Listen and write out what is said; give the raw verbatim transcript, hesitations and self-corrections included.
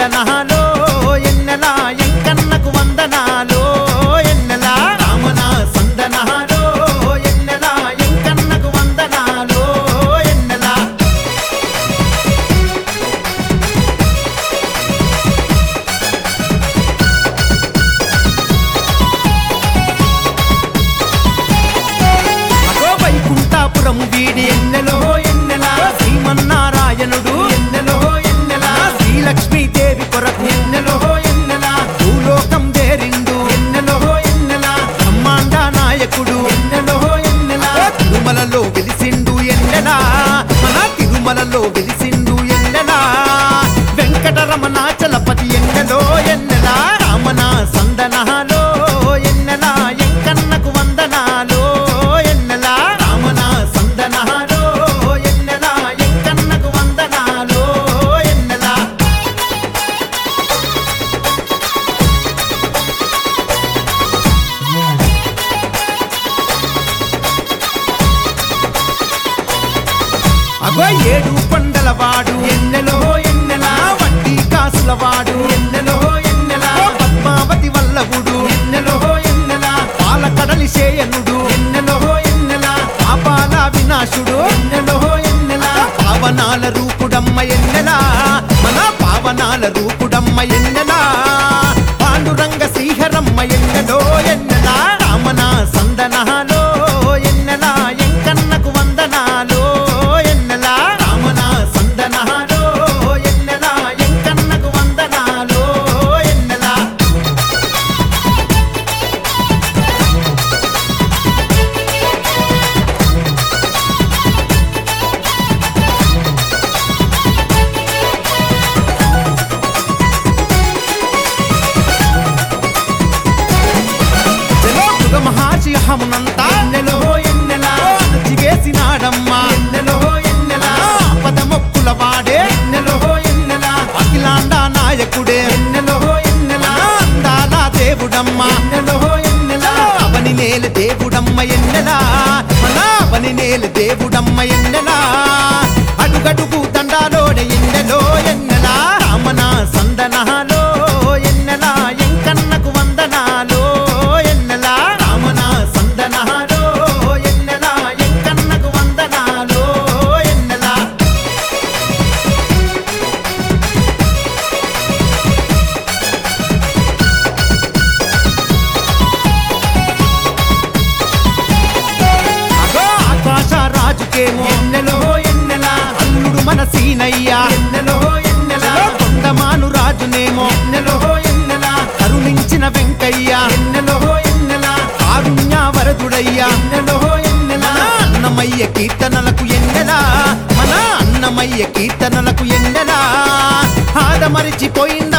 సందనాలో ఎన్నెలా ఎంకన్నకు వందనాలో ఎన్నెలా రామన సందనాలో ఎన్నెలా ఎంకన్నకు వందనాలో ఎన్నెలా అగో వైకుంఠాపురము వీడి ఎన్నెలో ఎన్నెలా శ్రీమన్నారాయణుడు ఎన్నెలో ఎన్నెలా శ్రీలక్ష్మీదేవి కొరకు ఎన్నెలో ఎన్నెలా భూలోకం దేరిండు ఎన్నెలో ఎన్నెలా బ్రహ్మాండ నాయకుడు ఎన్నెలో ఎన్నెలా తిరుమలలో వెలిసిండు ఎన్నెలా మన తిరుమలలో వెలిసిండు ఎన్నెలా వెంకటరమణ చలపతి ఎన్నెలో ఎన్నెలా రామన సందనాలో ఎన్నెలా ఎంకన్నకు వందనాలో ఎన్నెలా రామన సందనాలో ఎన్నెలా ఎంకన్నకు వందనాలో ఎన్నెలా అగో ఏడు పండల వాడు ఎన్నెలో ఎన్నెలా వడ్డీ కాసుల వాడు ఎన్నెలో ఎన్నెలా పద్మావతి వల్లభుడు ఎన్నెలో ఎన్నెలా పాలకడలి శేయనుడు ఎన్నెలో ఎన్నెలా పాపాల వినాశుడు ఎన్నెలో ఎన్నెలా పావనాల రూపుడమ్మ ఎన్నెలా మన పావనాల రూపుడమ్మ ఎన్నెలా పాండురంగ శ్రీహరమ్మ ఎన్నెలో ఎన్నెలా రామన సందనాలో ఎన్నెలా ఎంకన్నకు వందనాలో ఎన్నెలా రామన సందనాలో ఎన్నెలా ఎంకన్నకు వందనాలో ఎన్నెలా జలో మృగ మహాశిహమునంతా ఎన్నెలో ఎన్నెలా అణచివేసినాడమ్మా ఎన్నెలో ఎన్నెలా పద మొక్కుల వాడే ఎన్నెలో ఎన్నెలా అఖిలాండ నాయకుడే ఎన్నెలో ఎన్నెలా అందాల దేవుడమ్మా ఎన్నెలో ఎన్నెలా అవని నేల దేవుడమ్మ ఎన్నెలా మన అవని నేల దేవుడమ్మ ఎన్నెలా అడుగడుగు దండాలోడ ఎన్నెలో ఎన్నెలా రామన సందనాలో ఎన్నెలా ఎంకన్నకు వందనాలో ఎన్నెలా రామన సందనాలో ఎన్నెలా ఎంకన్నకు వందనాలో ఎన్నెలా అగో ఆకాశ రాజుకేమో ఎన్నెలో ఎన్నెలా అల్లుడు మన సీనయ్య ఎన్నెలో ఎన్నెలా కొండమాను రాజునేమో ఎన్నెలో ఎన్నెలా కరుణించిన వెంకయ్య ఎన్నెలో ఎన్నెలా కారుణ్య వరదుడయ్య ఎన్నెలో ఎన్నెలా అన్నమయ్య కీర్తనలకు ఎన్నెలా మన అన్నమయ్య కీర్తనలకు ఎన్నెలా ఆదమరిచిపోయింద